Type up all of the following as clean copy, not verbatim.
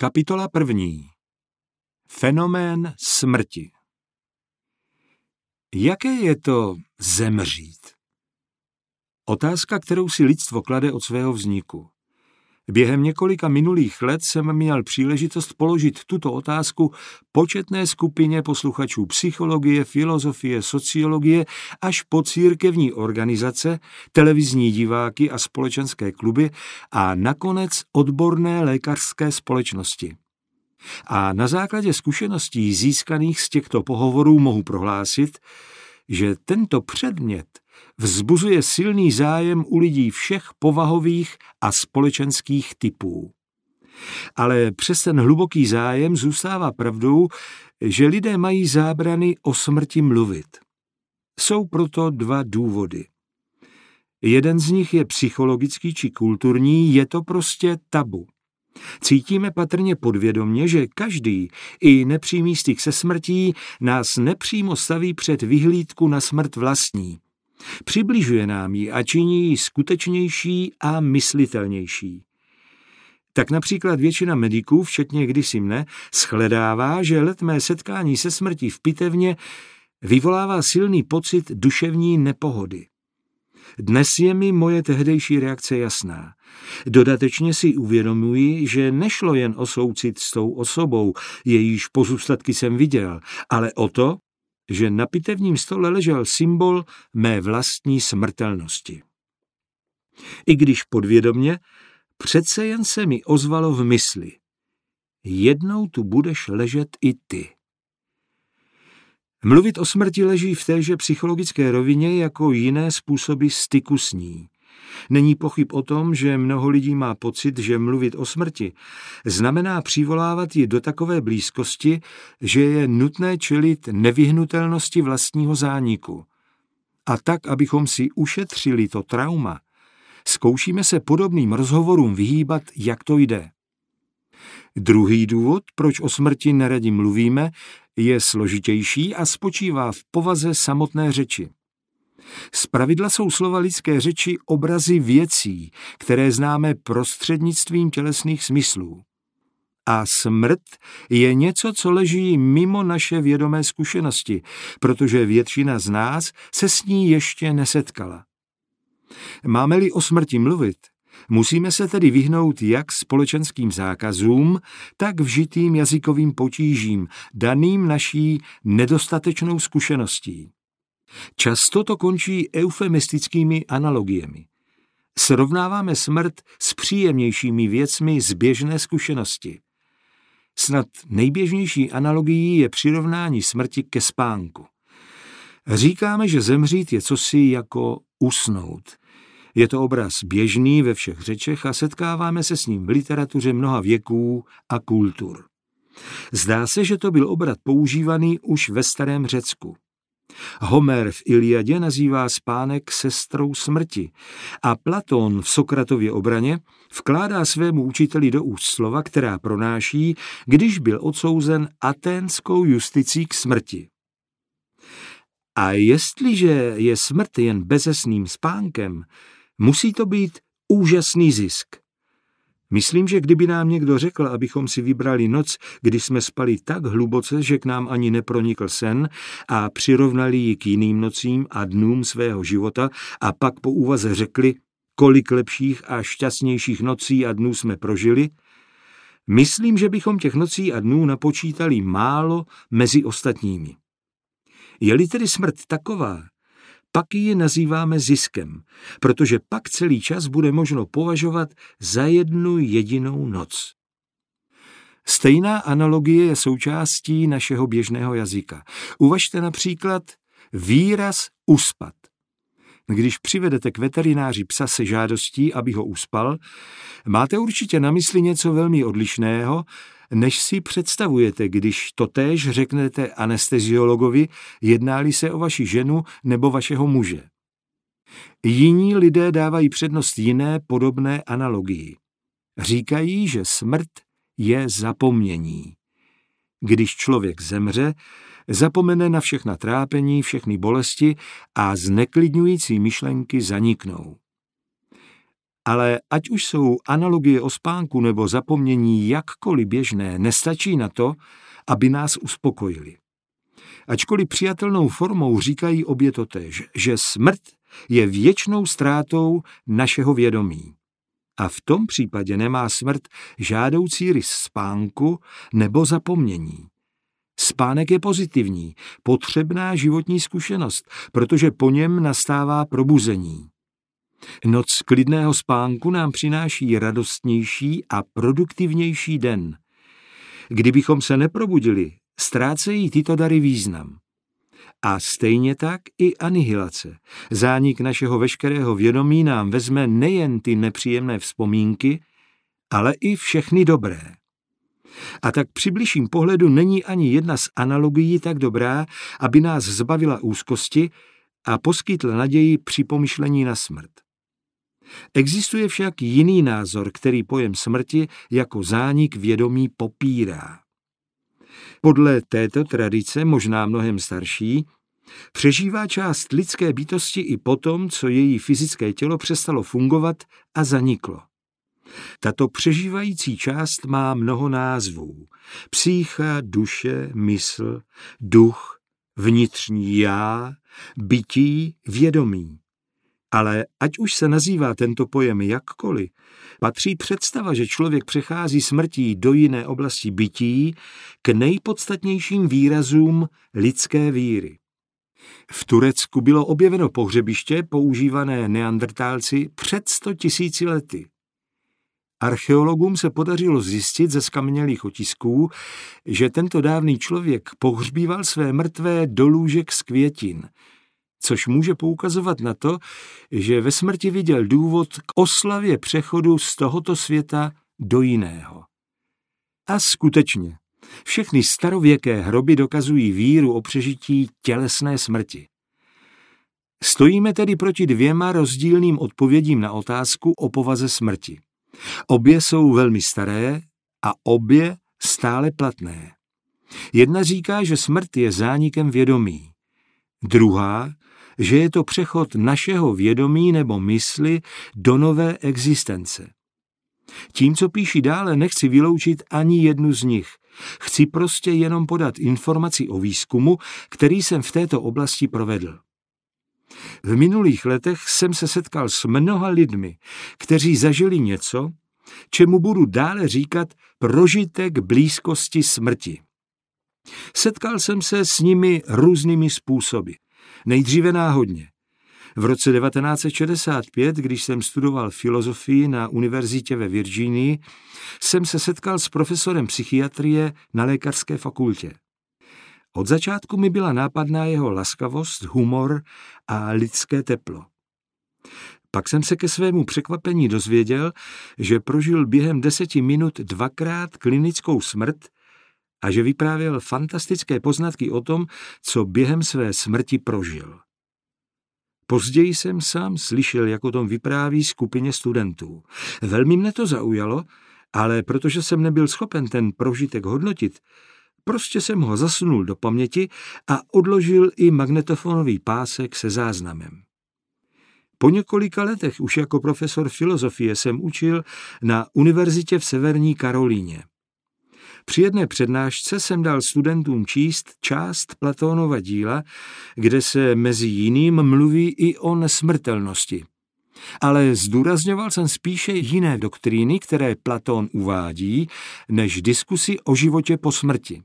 Kapitola 1. Fenomén smrti. Jaké je to zemřít? Otázka, kterou si lidstvo klade od svého vzniku. Během několika minulých let jsem měl příležitost položit tuto otázku početné skupině posluchačů psychologie, filozofie, sociologie až po církevní organizace, televizní diváky a společenské kluby a nakonec odborné lékařské společnosti. A na základě zkušeností získaných z těchto pohovorů mohu prohlásit, že tento předmět vzbuzuje silný zájem u lidí všech povahových a společenských typů. Ale přes ten hluboký zájem zůstává pravdou, že lidé mají zábrany o smrti mluvit. Jsou proto dva důvody. Jeden z nich je psychologický či kulturní, je to prostě tabu. Cítíme patrně podvědomě, že každý, i nepřímý styk se smrtí, nás nepřímo staví před vyhlídku na smrt vlastní. Přibližuje nám ji a činí ji skutečnější a myslitelnější. Tak například většina mediků, včetně kdysi mne, shledává, že letmé setkání se smrtí v pitevně vyvolává silný pocit duševní nepohody. Dnes je mi moje tehdejší reakce jasná. Dodatečně si uvědomuji, že nešlo jen o soucit s tou osobou, jejíž pozůstatky jsem viděl, ale o to, že na pitevním stole ležel symbol mé vlastní smrtelnosti. I když podvědomě, přece jen se mi ozvalo v mysli. Jednou tu budeš ležet i ty. Mluvit o smrti leží v téže psychologické rovině jako jiné způsoby styku s ní. Není pochyb o tom, že mnoho lidí má pocit, že mluvit o smrti znamená přivolávat ji do takové blízkosti, že je nutné čelit nevyhnutelnosti vlastního zániku. A tak, abychom si ušetřili to trauma, zkoušíme se podobným rozhovorům vyhýbat, jak to jde. Druhý důvod, proč o smrti neradi mluvíme, je složitější a spočívá v povaze samotné řeči. Zpravidla jsou slova lidské řeči obrazy věcí, které známe prostřednictvím tělesných smyslů. A smrt je něco, co leží mimo naše vědomé zkušenosti, protože většina z nás se s ní ještě nesetkala. Máme-li o smrti mluvit, musíme se tedy vyhnout jak společenským zákazům, tak vžitým jazykovým potížím, daným naší nedostatečnou zkušeností. Často to končí eufemistickými analogiemi. Srovnáváme smrt s příjemnějšími věcmi z běžné zkušenosti. Snad nejběžnější analogií je přirovnání smrti ke spánku. Říkáme, že zemřít je cosi jako usnout. Je to obraz běžný ve všech řečech a setkáváme se s ním v literatuře mnoha věků a kultur. Zdá se, že to byl obrat používaný už ve starém Řecku. Homer v Iliadě nazývá spánek sestrou smrti a Platón v Sokratově obraně vkládá svému učiteli do úst slova, která pronáší, když byl odsouzen aténskou justicí k smrti. A jestliže je smrt jen bezesným spánkem, musí to být úžasný zisk. Myslím, že kdyby nám někdo řekl, abychom si vybrali noc, kdy jsme spali tak hluboce, že k nám ani nepronikl sen a přirovnali ji k jiným nocím a dnům svého života a pak po úvaze řekli, kolik lepších a šťastnějších nocí a dnů jsme prožili, myslím, že bychom těch nocí a dnů napočítali málo mezi ostatními. Je-li tedy smrt taková, pak ji nazýváme ziskem, protože pak celý čas bude možno považovat za jednu jedinou noc. Stejná analogie je součástí našeho běžného jazyka. Uvažte například výraz uspat. Když přivedete k veterináři psa se žádostí, aby ho uspal, máte určitě na mysli něco velmi odlišného, než si představujete, když totéž řeknete anesteziologovi, jedná-li se o vaši ženu nebo vašeho muže. Jiní lidé dávají přednost jiné podobné analogii. Říkají, že smrt je zapomnění. Když člověk zemře, zapomene na všechna trápení, všechny bolesti a zneklidňující myšlenky zaniknou. Ale ať už jsou analogie o spánku nebo zapomnění jakkoliv běžné, nestačí na to, aby nás uspokojili. Ačkoliv přijatelnou formou říkají obě totéž, že smrt je věčnou ztrátou našeho vědomí. A v tom případě nemá smrt žádoucí rys spánku nebo zapomnění. Spánek je pozitivní, potřebná životní zkušenost, protože po něm nastává probuzení. Noc klidného spánku nám přináší radostnější a produktivnější den. Kdybychom se neprobudili, ztrácejí tyto dary význam. A stejně tak i anihilace. Zánik našeho veškerého vědomí nám vezme nejen ty nepříjemné vzpomínky, ale i všechny dobré. A tak při bližším pohledu není ani jedna z analogií tak dobrá, aby nás zbavila úzkosti a poskytla naději při pomyšlení na smrt. Existuje však jiný názor, který pojem smrti jako zánik vědomí popírá. Podle této tradice, možná mnohem starší, přežívá část lidské bytosti i potom, co její fyzické tělo přestalo fungovat a zaniklo. Tato přežívající část má mnoho názvů. Psycha, duše, mysl, duch, vnitřní já, bytí, vědomí. Ale ať už se nazývá tento pojem jakkoliv, patří představa, že člověk přechází smrtí do jiné oblasti bytí k nejpodstatnějším výrazům lidské víry. V Turecku bylo objeveno pohřebiště používané neandrtálci před 100 000 lety. Archeologům se podařilo zjistit ze zkamenělých otisků, že tento dávný člověk pohřbíval své mrtvé do lůžek z květin, což může poukazovat na to, že ve smrti viděl důvod k oslavě přechodu z tohoto světa do jiného. A skutečně, všechny starověké hroby dokazují víru o přežití tělesné smrti. Stojíme tedy proti dvěma rozdílným odpovědím na otázku o povaze smrti. Obě jsou velmi staré a obě stále platné. Jedna říká, že smrt je zánikem vědomí. Druhá, že je to přechod našeho vědomí nebo mysli do nové existence. Tím, co píši dále, nechci vyloučit ani jednu z nich. Chci prostě jenom podat informaci o výzkumu, který jsem v této oblasti provedl. V minulých letech jsem se setkal s mnoha lidmi, kteří zažili něco, čemu budu dále říkat prožitek blízkosti smrti. Setkal jsem se s nimi různými způsoby. Nejdříve náhodně. V roce 1965, když jsem studoval filozofii na univerzitě ve Virginii, jsem se setkal s profesorem psychiatrie na lékařské fakultě. Od začátku mi byla nápadná jeho laskavost, humor a lidské teplo. Pak jsem se ke svému překvapení dozvěděl, že prožil během 10 minut 2krát klinickou smrt a že vyprávěl fantastické poznatky o tom, co během své smrti prožil. Později jsem sám slyšel, jak o tom vypráví skupině studentů. Velmi mne to zaujalo, ale protože jsem nebyl schopen ten prožitek hodnotit, prostě jsem ho zasunul do paměti a odložil i magnetofonový pásek se záznamem. Po několika letech už jako profesor filozofie jsem učil na univerzitě v Severní Karolíně. Při jedné přednášce jsem dal studentům číst část Platónova díla, kde se mezi jiným mluví i o nesmrtelnosti. Ale zdůrazňoval jsem spíše jiné doktríny, které Platón uvádí, než diskusi o životě po smrti.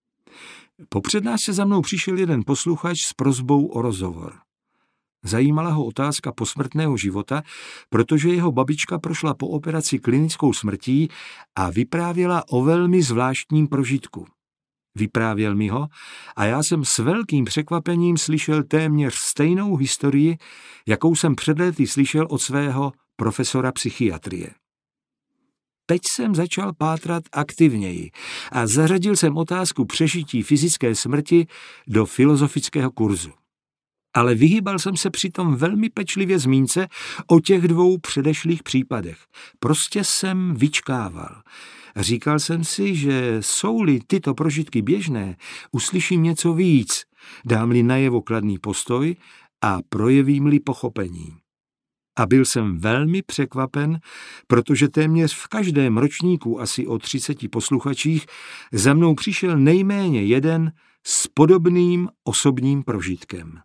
Po přednášce za mnou přišel jeden posluchač s prosbou o rozhovor. Zajímala ho otázka posmrtného života, protože jeho babička prošla po operaci klinickou smrtí a vyprávěla o velmi zvláštním prožitku. Vyprávěl mi ho a já jsem s velkým překvapením slyšel téměř stejnou historii, jakou jsem před lety slyšel od svého profesora psychiatrie. Teď jsem začal pátrat aktivněji a zařadil jsem otázku přežití fyzické smrti do filozofického kurzu. Ale vyhýbal jsem se přitom velmi pečlivě zmínce o těch 2 předešlých případech. Prostě jsem vyčkával. Říkal jsem si, že jsou-li tyto prožitky běžné, uslyším něco víc, dám-li najevo kladný postoj a projevím-li pochopení. A byl jsem velmi překvapen, protože téměř v každém ročníku asi o 30 posluchačích za mnou přišel nejméně jeden s podobným osobním prožitkem.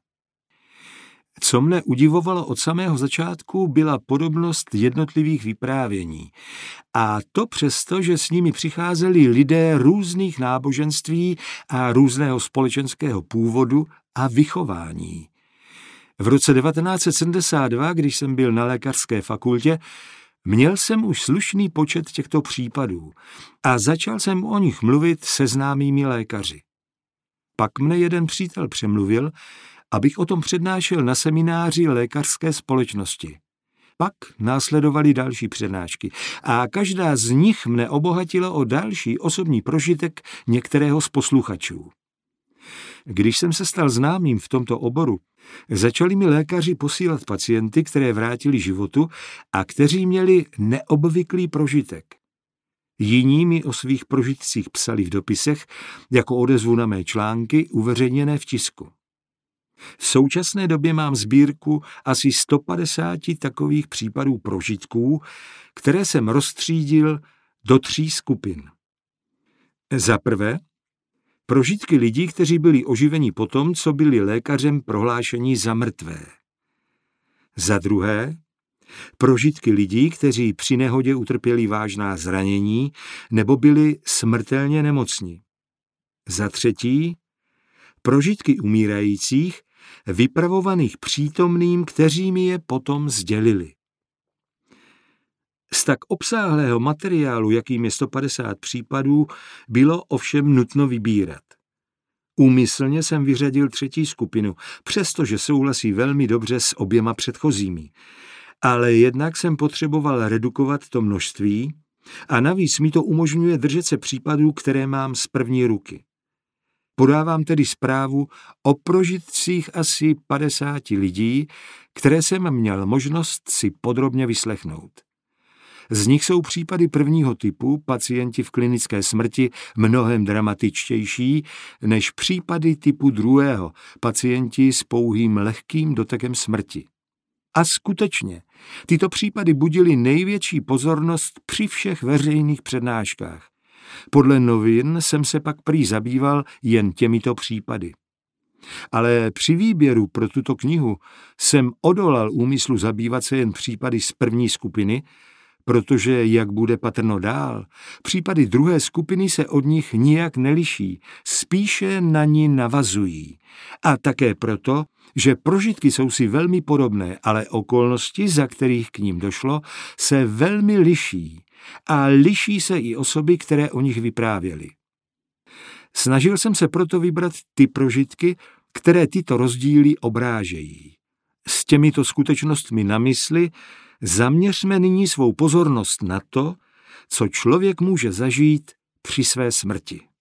Co mne udivovalo od samého začátku, byla podobnost jednotlivých vyprávění. A to přesto, že s nimi přicházeli lidé různých náboženství a různého společenského původu a vychování. V roce 1972, když jsem byl na lékařské fakultě, měl jsem už slušný počet těchto případů a začal jsem o nich mluvit se známými lékaři. Pak mne jeden přítel přemluvil, abych o tom přednášel na semináři lékařské společnosti. Pak následovaly další přednášky a každá z nich mne obohatila o další osobní prožitek některého z posluchačů. Když jsem se stal známým v tomto oboru, začali mi lékaři posílat pacienty, které vrátili životu a kteří měli neobvyklý prožitek. Jiní mi o svých prožitcích psali v dopisech jako odezvu na mé články uveřejněné v tisku. V současné době mám sbírku asi 150 takových případů prožitků, které jsem rozstřídil do 3 skupin. Za prvé, prožitky lidí, kteří byli oživeni potom, co byli lékařem prohlášeni za mrtvé. Za druhé, prožitky lidí, kteří při nehodě utrpěli vážná zranění nebo byli smrtelně nemocní. Za třetí, prožitky umírajících, vypravovaných přítomným, kteří mi je potom sdělili. Z tak obsáhlého materiálu, jakým je 150 případů, bylo ovšem nutno vybírat. Úmyslně jsem vyřadil 3. skupinu, přestože souhlasí velmi dobře s oběma předchozími. Ale jednak jsem potřeboval redukovat to množství a navíc mi to umožňuje držet se případů, které mám z první ruky. Podávám tedy zprávu o prožitcích asi 50 lidí, které jsem měl možnost si podrobně vyslechnout. Z nich jsou případy prvního typu, pacienti v klinické smrti, mnohem dramatičtější než případy typu druhého, pacienti s pouhým lehkým dotekem smrti. A skutečně, tyto případy budily největší pozornost při všech veřejných přednáškách. Podle novin jsem se pak prý zabýval jen těmito případy. Ale při výběru pro tuto knihu jsem odolal úmyslu zabývat se jen případy z první skupiny, protože, jak bude patrno dál, případy druhé skupiny se od nich nijak neliší, spíše na ní navazují. A také proto, že prožitky jsou si velmi podobné, ale okolnosti, za kterých k ním došlo, se velmi liší. A liší se i osoby, které o nich vyprávěly. Snažil jsem se proto vybrat ty prožitky, které tyto rozdíly obrážejí. S těmito skutečnostmi na mysli zaměřme nyní svou pozornost na to, co člověk může zažít při své smrti.